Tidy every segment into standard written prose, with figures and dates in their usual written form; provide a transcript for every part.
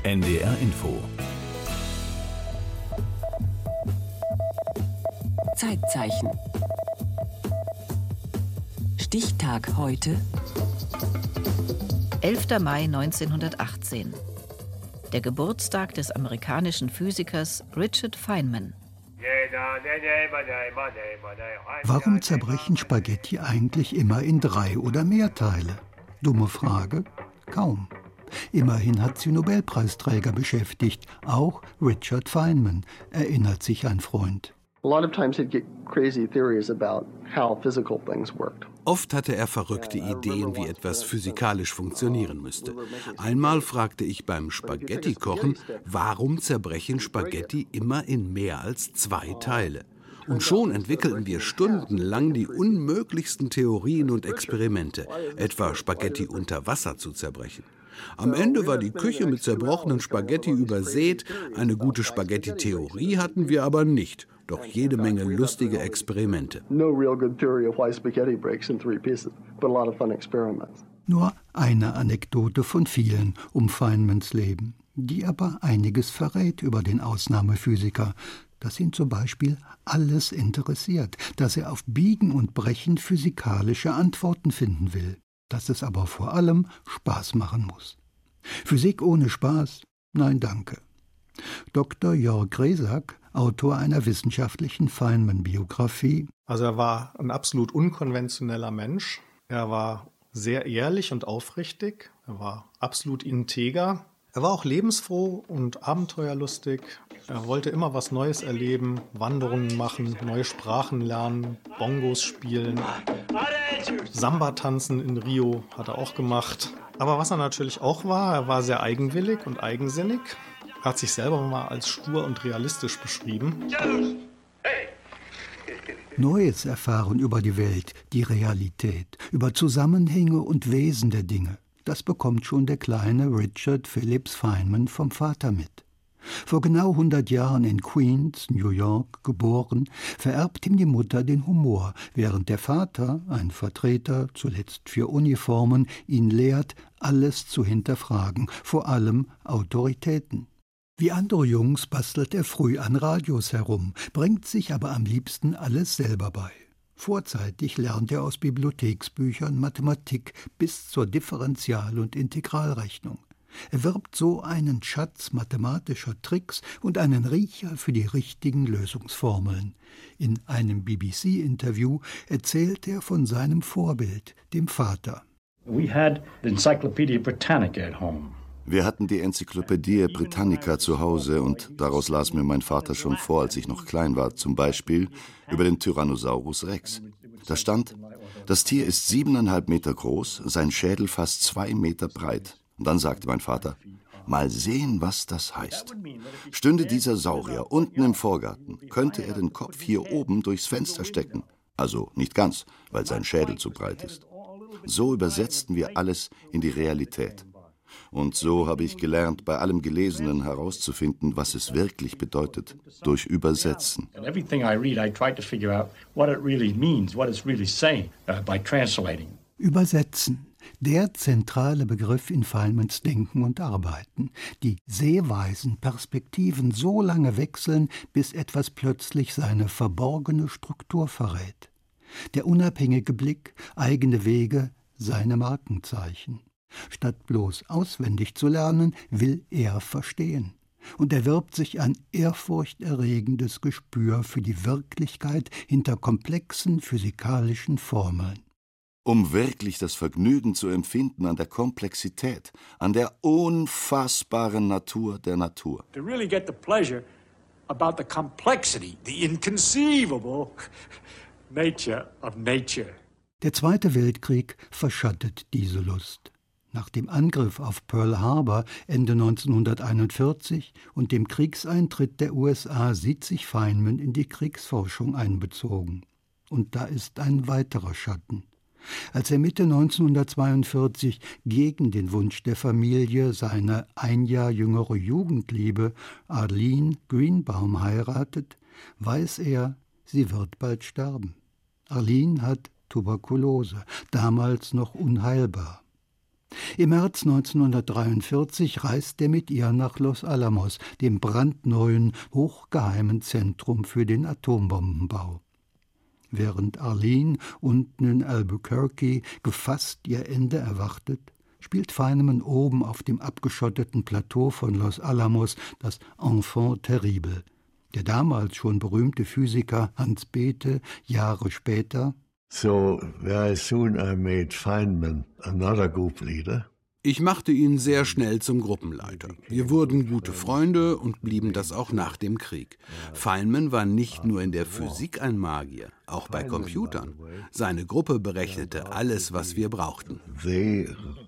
NDR Info. Zeitzeichen. Stichtag heute. 11. Mai 1918. Der Geburtstag des amerikanischen Physikers Richard Feynman. Warum zerbrechen Spaghetti eigentlich immer in 3 oder mehr Teile? Dumme Frage? Kaum. Immerhin hat sie Nobelpreisträger beschäftigt, auch Richard Feynman, erinnert sich ein Freund. Oft hatte er verrückte Ideen, wie etwas physikalisch funktionieren müsste. Einmal fragte ich beim Spaghetti-Kochen, warum zerbrechen Spaghetti immer in mehr als 2 Teile? Und schon entwickelten wir stundenlang die unmöglichsten Theorien und Experimente, etwa Spaghetti unter Wasser zu zerbrechen. Am Ende war die Küche mit zerbrochenen Spaghetti übersät, eine gute Spaghetti-Theorie hatten wir aber nicht, doch jede Menge lustige Experimente. Nur eine Anekdote von vielen um Feynmans Leben, die aber einiges verrät über den Ausnahmephysiker, dass ihn zum Beispiel alles interessiert, dass er auf Biegen und Brechen physikalische Antworten finden will, dass es aber vor allem Spaß machen muss. Physik ohne Spaß? Nein, danke. Dr. Jörg Resak, Autor einer wissenschaftlichen Feynman-Biografie. Also er war ein absolut unkonventioneller Mensch. Er war sehr ehrlich und aufrichtig. Er war absolut integer. Er war auch lebensfroh und abenteuerlustig. Er wollte immer was Neues erleben, Wanderungen machen, neue Sprachen lernen, Bongos spielen. Samba tanzen in Rio hat er auch gemacht. Aber was er natürlich auch war, er war sehr eigenwillig und eigensinnig. Er hat sich selber mal als stur und realistisch beschrieben. Neues erfahren über die Welt, die Realität, über Zusammenhänge und Wesen der Dinge. Das bekommt schon der kleine Richard Phillips Feynman vom Vater mit. Vor genau 100 Jahren in Queens, New York, geboren, vererbt ihm die Mutter den Humor, während der Vater, ein Vertreter, zuletzt für Uniformen, ihn lehrt, alles zu hinterfragen, vor allem Autoritäten. Wie andere Jungs bastelt er früh an Radios herum, bringt sich aber am liebsten alles selber bei. Vorzeitig lernt er aus Bibliotheksbüchern Mathematik bis zur Differential- und Integralrechnung. Er wirbt so einen Schatz mathematischer Tricks und einen Riecher für die richtigen Lösungsformeln. In einem BBC-Interview erzählt er von seinem Vorbild, dem Vater. We had the Encyclopedia Britannica at home. Wir hatten die Enzyklopädie Britannica zu Hause und daraus las mir mein Vater schon vor, als ich noch klein war, zum Beispiel über den Tyrannosaurus Rex. Da stand, das Tier ist 7,5 Meter groß, sein Schädel fast 2 Meter breit. Und dann sagte mein Vater, mal sehen, was das heißt. Stünde dieser Saurier unten im Vorgarten, könnte er den Kopf hier oben durchs Fenster stecken. Also nicht ganz, weil sein Schädel zu breit ist. So übersetzten wir alles in die Realität. Und so habe ich gelernt, bei allem Gelesenen herauszufinden, was es wirklich bedeutet, durch Übersetzen. Übersetzen, der zentrale Begriff in Feynmans Denken und Arbeiten. Die sehweisen Perspektiven so lange wechseln, bis etwas plötzlich seine verborgene Struktur verrät. Der unabhängige Blick, eigene Wege, seine Markenzeichen. Statt bloß auswendig zu lernen, will er verstehen. Und er wirbt sich ein ehrfurchterregendes Gespür für die Wirklichkeit hinter komplexen physikalischen Formeln. Um wirklich das Vergnügen zu empfinden an der Komplexität, an der unfassbaren Natur der Natur. To really get the pleasure about the complexity, the inconceivable nature of nature. Der Zweite Weltkrieg verschattet diese Lust. Nach dem Angriff auf Pearl Harbor Ende 1941 und dem Kriegseintritt der USA sieht sich Feynman in die Kriegsforschung einbezogen. Und da ist ein weiterer Schatten. Als er Mitte 1942 gegen den Wunsch der Familie seine 1 Jahr jüngere Jugendliebe Arlene Greenbaum heiratet, weiß er, sie wird bald sterben. Arlene hat Tuberkulose, damals noch unheilbar. Im März 1943 reist er mit ihr nach Los Alamos, dem brandneuen, hochgeheimen Zentrum für den Atombombenbau. Während Arlene unten in Albuquerque gefasst ihr Ende erwartet, spielt Feynman oben auf dem abgeschotteten Plateau von Los Alamos das Enfant terrible. Der damals schon berühmte Physiker Hans Bethe Jahre später: So very soon I made Feynman another group leader. Ich machte ihn sehr schnell zum Gruppenleiter. Wir wurden gute Freunde und blieben das auch nach dem Krieg. Feynman war nicht nur in der Physik ein Magier, auch bei Computern. Seine Gruppe berechnete alles, was wir brauchten. They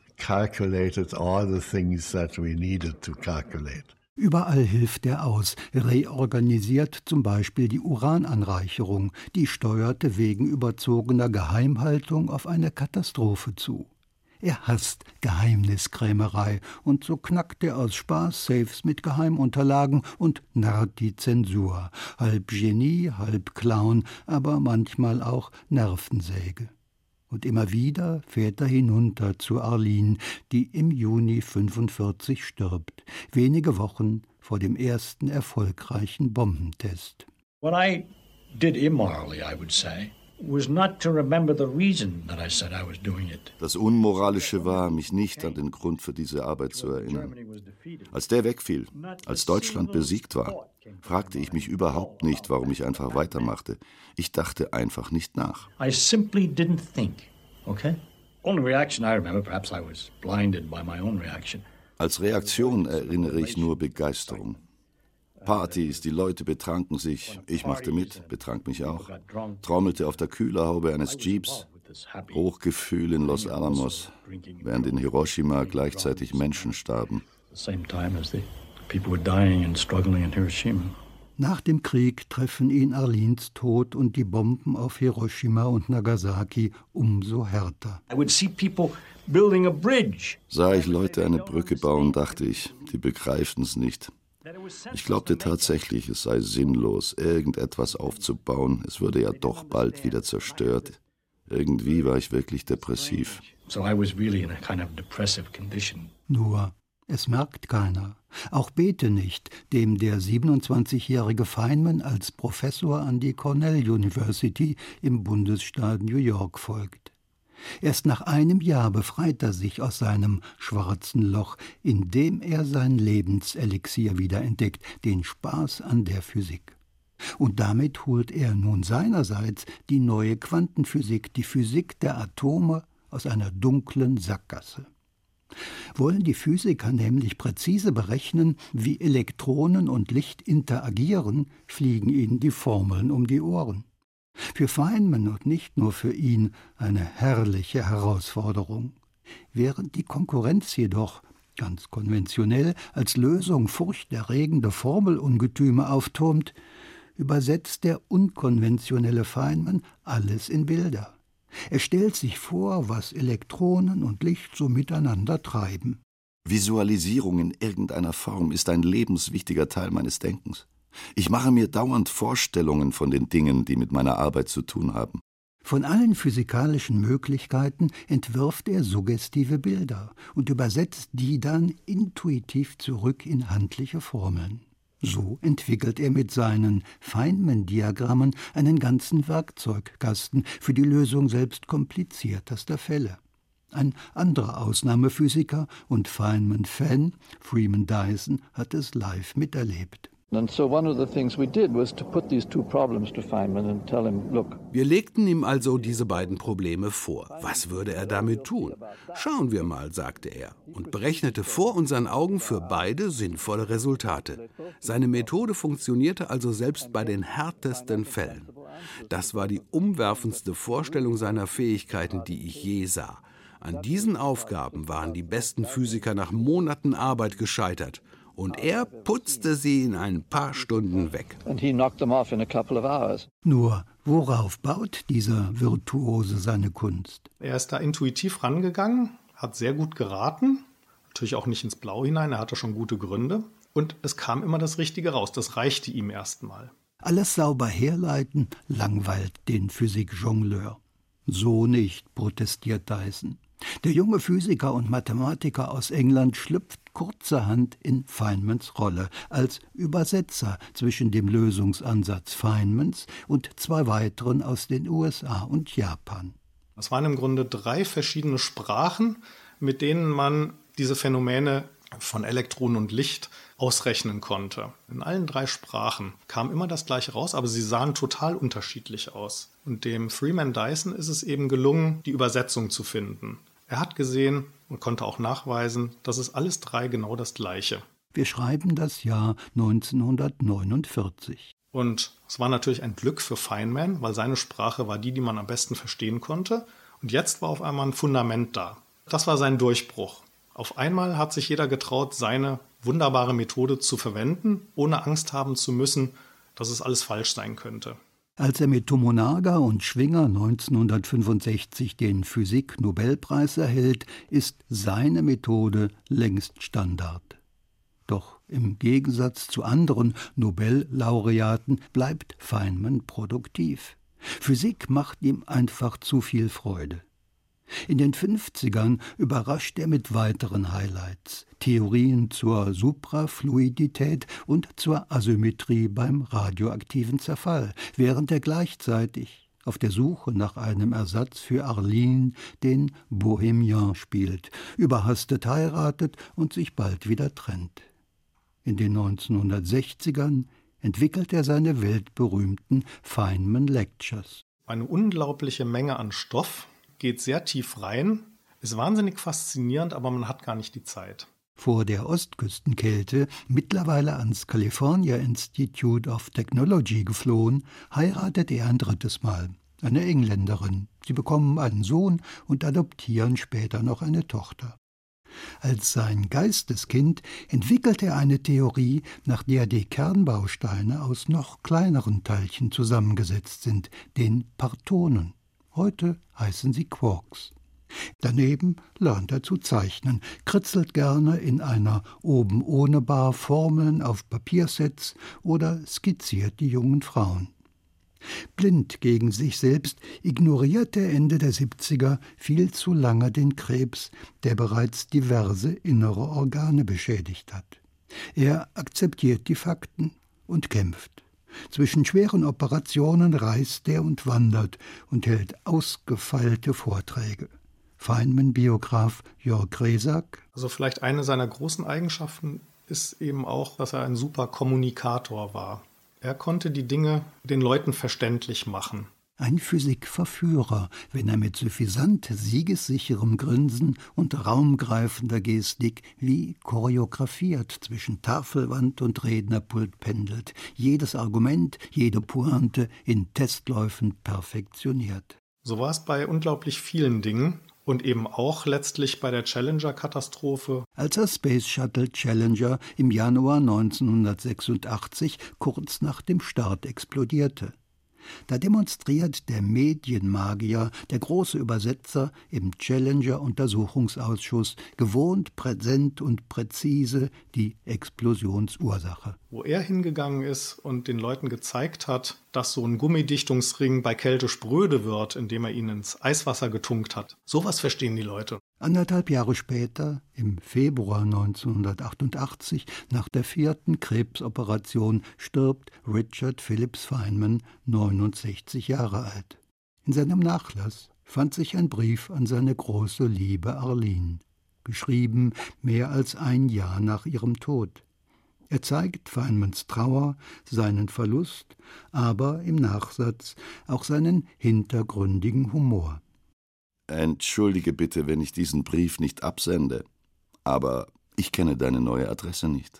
calculated all the things that we needed to calculate. Überall hilft er aus, reorganisiert zum Beispiel die Urananreicherung, die steuerte wegen überzogener Geheimhaltung auf eine Katastrophe zu. Er hasst Geheimniskrämerei und so knackt er aus Spaß Safes mit Geheimunterlagen und narrt die Zensur. Halb Genie, halb Clown, aber manchmal auch Nervensäge. Und immer wieder fährt er hinunter zu Arlene, die im Juni 1945 stirbt, wenige Wochen vor dem ersten erfolgreichen Bombentest. What I did immorally, I would say, was not to remember the reason that I said I was doing it. Das Unmoralische war, mich nicht an den Grund für diese Arbeit zu erinnern. Als der wegfiel, als Deutschland besiegt war, fragte ich mich überhaupt nicht, warum ich einfach weitermachte. Ich dachte einfach nicht nach. I simply didn't think, okay? Only reaction I remember, perhaps I was blinded by my own reaction. Als Reaktion erinnere ich nur Begeisterung. Partys, die Leute betranken sich, ich machte mit, betrank mich auch, trommelte auf der Kühlerhaube eines Jeeps, Hochgefühl in Los Alamos, während in Hiroshima gleichzeitig Menschen starben. Nach dem Krieg treffen ihn Arlines Tod und die Bomben auf Hiroshima und Nagasaki umso härter. Sah ich Leute eine Brücke bauen, dachte ich, die begreifen es nicht. Ich glaubte tatsächlich, es sei sinnlos, irgendetwas aufzubauen. Es würde ja doch bald wieder zerstört. Irgendwie war ich wirklich depressiv. Nur, es merkt keiner. Auch Bethe nicht, dem der 27-jährige Feynman als Professor an die Cornell University im Bundesstaat New York folgt. Erst nach einem Jahr befreit er sich aus seinem schwarzen Loch, indem er sein Lebenselixier wiederentdeckt, den Spaß an der Physik. Und damit holt er nun seinerseits die neue Quantenphysik, die Physik der Atome, aus einer dunklen Sackgasse. Wollen die Physiker nämlich präzise berechnen, wie Elektronen und Licht interagieren, fliegen ihnen die Formeln um die Ohren. Für Feynman und nicht nur für ihn eine herrliche Herausforderung. Während die Konkurrenz jedoch, ganz konventionell, als Lösung furchterregende Formelungetüme aufturmt, übersetzt der unkonventionelle Feynman alles in Bilder. Er stellt sich vor, was Elektronen und Licht so miteinander treiben. Visualisierung in irgendeiner Form ist ein lebenswichtiger Teil meines Denkens. Ich mache mir dauernd Vorstellungen von den Dingen, die mit meiner Arbeit zu tun haben. Von allen physikalischen Möglichkeiten entwirft er suggestive Bilder und übersetzt die dann intuitiv zurück in handliche Formeln. So entwickelt er mit seinen Feynman-Diagrammen einen ganzen Werkzeugkasten für die Lösung selbst kompliziertester Fälle. Ein anderer Ausnahmephysiker und Feynman-Fan, Freeman Dyson, hat es live miterlebt. Wir legten ihm also diese beiden Probleme vor. Was würde er damit tun? Schauen wir mal, sagte er, und berechnete vor unseren Augen für beide sinnvolle Resultate. Seine Methode funktionierte also selbst bei den härtesten Fällen. Das war die umwerfendste Vorstellung seiner Fähigkeiten, die ich je sah. An diesen Aufgaben waren die besten Physiker nach Monaten Arbeit gescheitert. Und er putzte sie in ein paar Stunden weg. Nur, worauf baut dieser Virtuose seine Kunst? Er ist da intuitiv rangegangen, hat sehr gut geraten, natürlich auch nicht ins Blau hinein, er hatte schon gute Gründe. Und es kam immer das Richtige raus, das reichte ihm erstmal. Alles sauber herleiten langweilt den Physik-Jongleur. So nicht, protestiert Dyson. Der junge Physiker und Mathematiker aus England schlüpft kurzerhand in Feynmans Rolle als Übersetzer zwischen dem Lösungsansatz Feynmans und 2 weiteren aus den USA und Japan. Es waren im Grunde 3 verschiedene Sprachen, mit denen man diese Phänomene von Elektronen und Licht ausrechnen konnte. In allen 3 Sprachen kam immer das Gleiche raus, aber sie sahen total unterschiedlich aus. Und dem Freeman Dyson ist es eben gelungen, die Übersetzung zu finden. Er hat gesehen und konnte auch nachweisen, dass es alles 3 genau das Gleiche. Wir schreiben das Jahr 1949. Und es war natürlich ein Glück für Feynman, weil seine Sprache war die man am besten verstehen konnte. Und jetzt war auf einmal ein Fundament da. Das war sein Durchbruch. Auf einmal hat sich jeder getraut, seine wunderbare Methode zu verwenden, ohne Angst haben zu müssen, dass es alles falsch sein könnte. Als er mit Tomonaga und Schwinger 1965 den Physik-Nobelpreis erhält, ist seine Methode längst Standard. Doch im Gegensatz zu anderen Nobellaureaten bleibt Feynman produktiv. Physik macht ihm einfach zu viel Freude. In den 50ern überrascht er mit weiteren Highlights, Theorien zur Suprafluidität und zur Asymmetrie beim radioaktiven Zerfall, während er gleichzeitig auf der Suche nach einem Ersatz für Arline den Bohemian spielt, überhastet heiratet und sich bald wieder trennt. In den 1960ern entwickelt er seine weltberühmten Feynman Lectures. Eine unglaubliche Menge an Stoff, geht sehr tief rein, ist wahnsinnig faszinierend, aber man hat gar nicht die Zeit. Vor der Ostküstenkälte, mittlerweile ans California Institute of Technology geflohen, heiratet er ein 3. Mal. Eine Engländerin. Sie bekommen einen Sohn und adoptieren später noch eine Tochter. Als sein Geisteskind entwickelt er eine Theorie, nach der die Kernbausteine aus noch kleineren Teilchen zusammengesetzt sind, den Partonen. Heute heißen sie Quarks. Daneben lernt er zu zeichnen, kritzelt gerne in einer Oben-ohne-Bar Formeln auf Papiersets oder skizziert die jungen Frauen. Blind gegen sich selbst ignoriert er Ende der 70er viel zu lange den Krebs, der bereits diverse innere Organe beschädigt hat. Er akzeptiert die Fakten und kämpft. Zwischen schweren Operationen reist er und wandert und hält ausgefeilte Vorträge. Feynman-Biograf Jörg Resak. Also vielleicht eine seiner großen Eigenschaften ist eben auch, dass er ein super Kommunikator war. Er konnte die Dinge den Leuten verständlich machen. Ein Physikverführer, wenn er mit suffisant siegessicherem Grinsen und raumgreifender Gestik wie choreografiert zwischen Tafelwand und Rednerpult pendelt, jedes Argument, jede Pointe in Testläufen perfektioniert. So war es bei unglaublich vielen Dingen und eben auch letztlich bei der Challenger-Katastrophe. Als der Space Shuttle Challenger im Januar 1986 kurz nach dem Start explodierte. Da demonstriert der Medienmagier, der große Übersetzer im Challenger-Untersuchungsausschuss, gewohnt präsent und präzise die Explosionsursache. Wo er hingegangen ist und den Leuten gezeigt hat, dass so ein Gummidichtungsring bei Kälte spröde wird, indem er ihn ins Eiswasser getunkt hat. Sowas verstehen die Leute. 1,5 Jahre später, im Februar 1988, nach der 4. Krebsoperation, stirbt Richard Phillips Feynman, 69 Jahre alt. In seinem Nachlass fand sich ein Brief an seine große Liebe Arline, geschrieben mehr als ein Jahr nach ihrem Tod. Er zeigt Feynmans Trauer, seinen Verlust, aber im Nachsatz auch seinen hintergründigen Humor. Entschuldige bitte, wenn ich diesen Brief nicht absende, aber ich kenne deine neue Adresse nicht.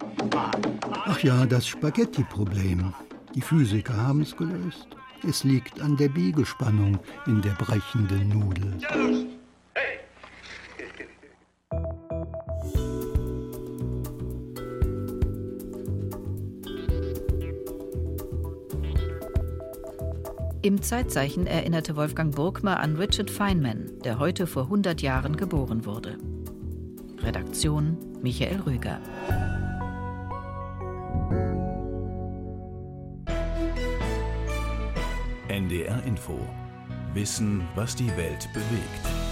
Ach ja, das Spaghetti-Problem. Die Physiker haben es gelöst. Es liegt an der Biegespannung in der brechenden Nudel. Im Zeitzeichen erinnerte Wolfgang Burgma an Richard Feynman, der heute vor 100 Jahren geboren wurde. Redaktion Michael Rüger. NDR Info. Wissen, was die Welt bewegt.